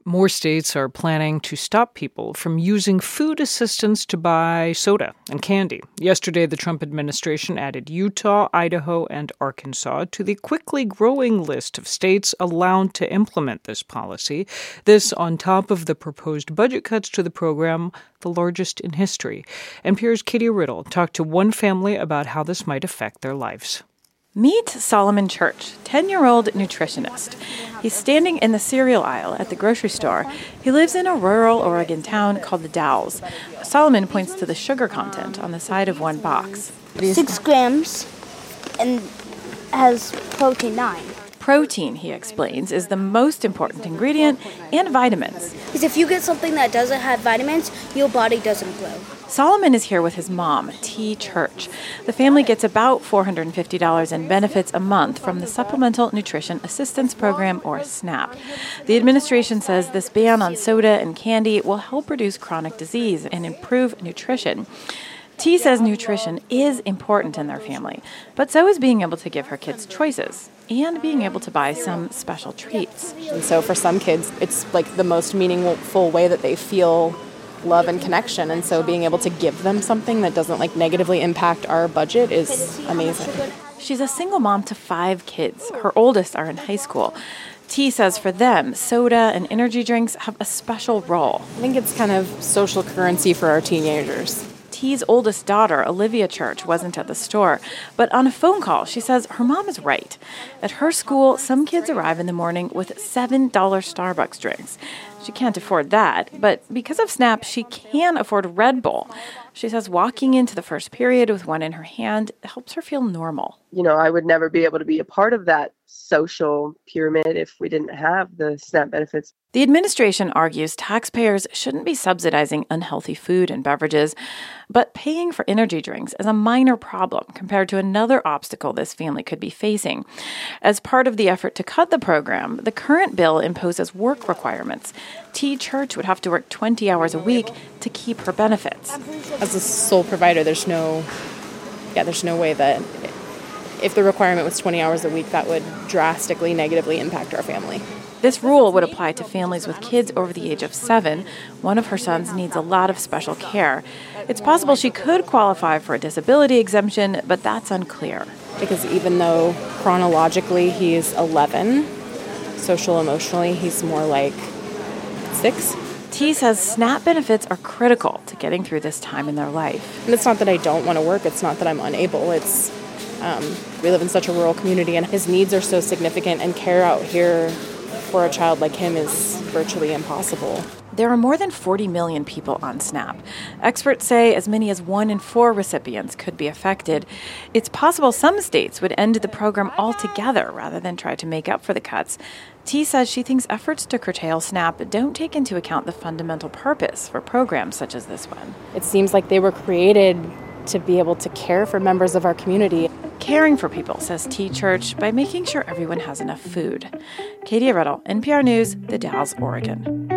More states are planning to stop people from using food assistance to buy soda and candy. Yesterday, the Trump administration added Utah, Idaho, and Arkansas to the quickly growing list of states allowed to implement this policy. This on top of the proposed budget cuts to the program, the largest in history. NPR's Katie Riddle talked to one family about how this might affect their lives. Meet Solomon Church, 10-year-old nutritionist. He's standing in the cereal aisle at the grocery store. He lives in a rural Oregon town called The Dalles. Solomon points to the sugar content on the side of one box. 6 grams and has protein 9. Protein, he explains, is the most important ingredient, and vitamins. Because if you get something that doesn't have vitamins, your body doesn't grow. Solomon is here with his mom, T. Church. The family gets about $450 in benefits a month from the Supplemental Nutrition Assistance Program, or SNAP. The administration says this ban on soda and candy will help reduce chronic disease and improve nutrition. T says nutrition is important in their family, but so is being able to give her kids choices and being able to buy some special treats. And so for some kids, it's like the most meaningful way that they feel love and connection. And so being able to give them something that doesn't negatively impact our budget is amazing. She's a single mom to 5 kids. Her oldest are in high school. T says for them, soda and energy drinks have a special role. I think it's kind of social currency for our teenagers. T's oldest daughter, Olivia Church, wasn't at the store, but on a phone call, she says her mom is right. At her school, some kids arrive in the morning with $7 Starbucks drinks. She can't afford that, but because of SNAP, she can afford Red Bull. She says walking into the first period with one in her hand helps her feel normal. I would never be able to be a part of that social pyramid if we didn't have the SNAP benefits. The administration argues taxpayers shouldn't be subsidizing unhealthy food and beverages, but paying for energy drinks is a minor problem compared to another obstacle this family could be facing. As part of the effort to cut the program, the current bill imposes work requirements. T. Church would have to work 20 hours a week to keep her benefits. As a sole provider, there's no way that if the requirement was 20 hours a week, that would drastically negatively impact our family. This rule would apply to families with kids over the age of 7. One of her sons needs a lot of special care. It's possible she could qualify for a disability exemption, but that's unclear. Because even though chronologically he's 11, social-emotionally he's more like 6. T says SNAP benefits are critical to getting through this time in their life. And it's not that I don't want to work. It's not that I'm unable. It's we live in such a rural community, and his needs are so significant, and care out here for a child like him is virtually impossible. There are more than 40 million people on SNAP. Experts say as many as 1 in 4 recipients could be affected. It's possible some states would end the program altogether rather than try to make up for the cuts. T says she thinks efforts to curtail SNAP don't take into account the fundamental purpose for programs such as this one. It seems like they were created to be able to care for members of our community. Caring for people, says T. Church, by making sure everyone has enough food. Katie Riddle, NPR News, The Dalles, Oregon.